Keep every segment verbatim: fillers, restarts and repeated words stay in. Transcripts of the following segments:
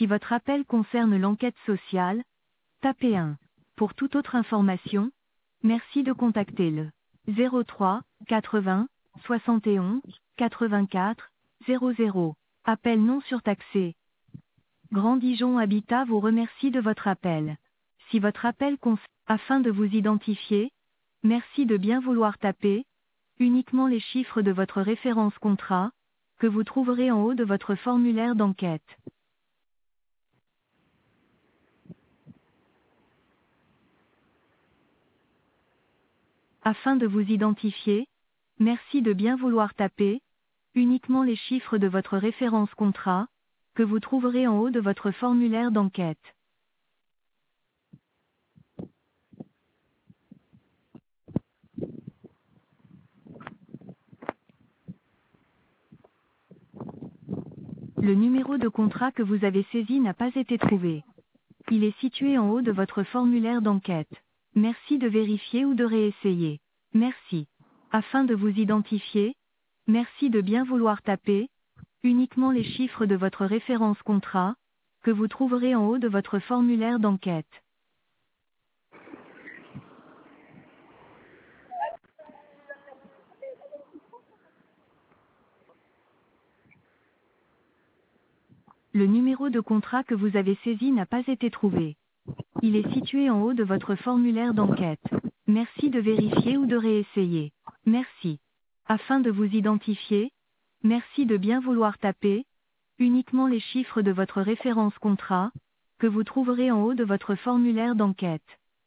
Si votre appel concerne l'enquête sociale, tapez un. Pour toute autre information, merci de contacter le zéro trois quatre-vingts soixante et onze quatre-vingt-quatre zéro zéro. Appel non surtaxé. Grand Dijon Habitat vous remercie de votre appel. Si votre appel concerne, afin de vous identifier, merci de bien vouloir taper uniquement les chiffres de votre référence contrat, que vous trouverez en haut de votre formulaire d'enquête. Afin de vous identifier, merci de bien vouloir taper uniquement les chiffres de votre référence contrat, que vous trouverez en haut de votre formulaire d'enquête. Le numéro de contrat que vous avez saisi n'a pas été trouvé. Il est situé en haut de votre formulaire d'enquête. Merci de vérifier ou de réessayer. Merci. Afin de vous identifier, merci de bien vouloir taper uniquement les chiffres de votre référence contrat, que vous trouverez en haut de votre formulaire d'enquête. Le numéro de contrat que vous avez saisi n'a pas été trouvé. Il est situé en haut de votre formulaire d'enquête. Merci de vérifier ou de réessayer. Merci. Afin de vous identifier, merci de bien vouloir taper uniquement les chiffres de votre référence contrat, que vous trouverez en haut de votre formulaire d'enquête.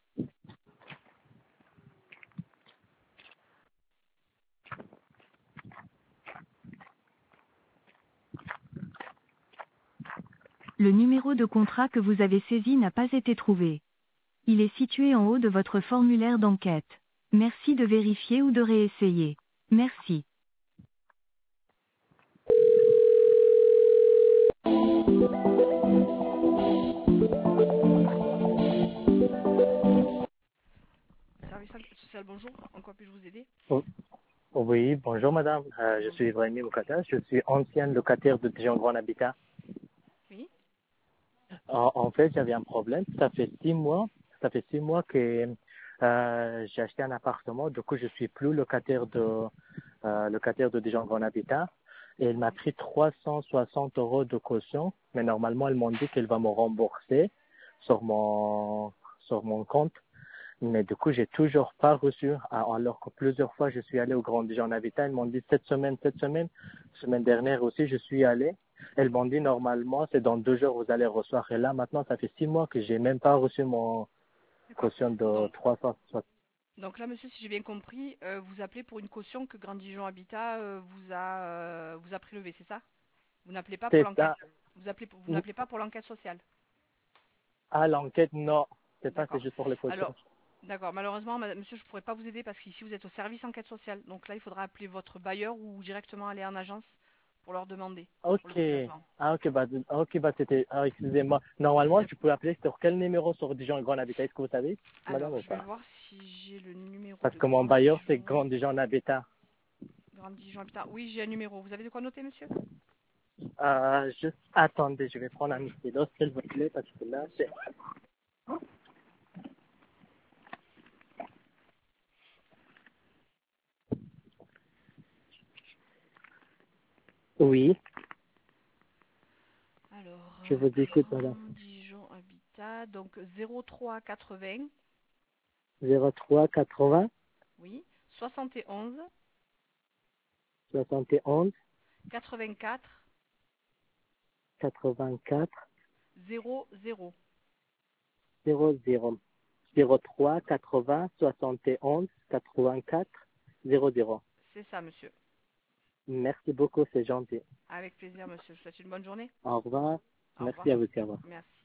Le numéro de contrat que vous avez saisi n'a pas été trouvé. Il est situé en haut de votre formulaire d'enquête. Merci de vérifier ou de réessayer. Merci. Service social, bonjour. En quoi puis-je vous aider? Oh, Oui, bonjour madame. Euh, je suis Ibrahim Moukata. Je suis ancien locataire de Dijon Grand Habitat. Oui. En, en fait, j'avais un problème. Ça fait six mois. Ça fait six mois que euh, j'ai acheté un appartement. Du coup, je suis plus locataire de euh, locataire de Dijon Grand Habitat. Et elle m'a pris trois cent soixante euros de caution. Mais normalement, elle m'a dit qu'elle va me rembourser sur mon sur mon compte. Mais du coup, j'ai toujours pas reçu, alors que plusieurs fois, je suis allé au Grand Dijon Habitat. Ils m'ont dit cette semaine, cette semaine. Semaine dernière aussi, je suis allé. Elles m'ont dit normalement, c'est dans deux jours, vous allez recevoir. Et là, maintenant, ça fait six mois que j'ai même pas reçu mon D'accord. caution de Donc, trois cent soixante. donc là, monsieur, si j'ai bien compris, euh, vous appelez pour une caution que Grand Dijon Habitat euh, vous a euh, vous a prélevée, c'est ça? Vous n'appelez pas pour C'est l'enquête. ça. Vous appelez pour- vous n'appelez pas pour l'enquête sociale. À l'enquête, non. C'est pas, c'est D'accord. juste pour les cautions. Alors, d'accord. Malheureusement, madame, monsieur, je ne pourrais pas vous aider parce qu'ici vous êtes au service enquête sociale. Donc là, il faudra appeler votre bailleur ou directement aller en agence pour leur demander pour le Ok. prélèvement. Ah, ok, bah, ok, bah, c'était, ah, excusez-moi. Normalement, tu peux appeler sur quel numéro sur Dijon Grand Habitat? Est-ce que vous savez, madame, Alors, ou je vais pas? voir si j'ai le numéro Parce de que mon Grand bailleur, c'est Dijon. Grand Dijon Habitat. Grand Dijon Habitat. Oui, j'ai un numéro. Vous avez de quoi noter, monsieur? Euh, juste attendez, je vais prendre un stylo, s'il vous plaît, parce que là, Bien c'est... sûr. Oui, Alors, je euh, vous écoute, madame. Grand Dijon Habitat, donc zéro trois quatre-vingts, zéro trois quatre-vingts oui, soixante et onze, soixante et onze quatre-vingt-quatre, quatre-vingt-quatre zéro zéro. zéro zéro zéro trois quatre-vingts soixante et onze quatre-vingt-quatre zéro zéro. C'est ça, monsieur. Merci beaucoup, c'est gentil. Avec plaisir, monsieur. Je vous souhaite une bonne journée. Au revoir. Au Merci revoir. à vous, au revoir. Merci.